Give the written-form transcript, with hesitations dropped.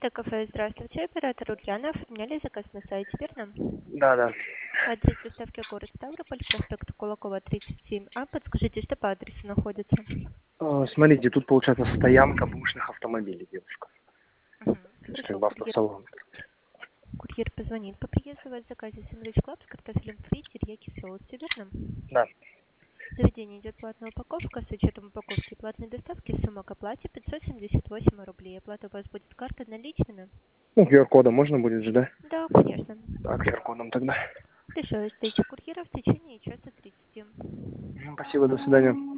кафе, здравствуйте. Оператор Ульяна. Оформляли заказ на сайте, верно? Да, да. Адрес доставки город Ставрополь, проспект Кулакова, 37А. Подскажите, что по адресу находится? Смотрите, тут получается стоянка бушных автомобилей, девушка. Мгм. То есть как Хорошо, бы курьер, автосалон. курьер позвонит по приезду. У вас в заказе сэндвич клаб с картофелем фри, терияки в соусе, верно? Да. Заведение идет платная упаковка. С учетом упаковки и платной доставки сумма к оплате 578 рублей. Оплата у вас будет картой наличными? Ну, QR-кодом можно будет же, да? Да, конечно. Да, QR-кодом тогда. Решаю встречу курьера в течение часа 30. Спасибо, до свидания.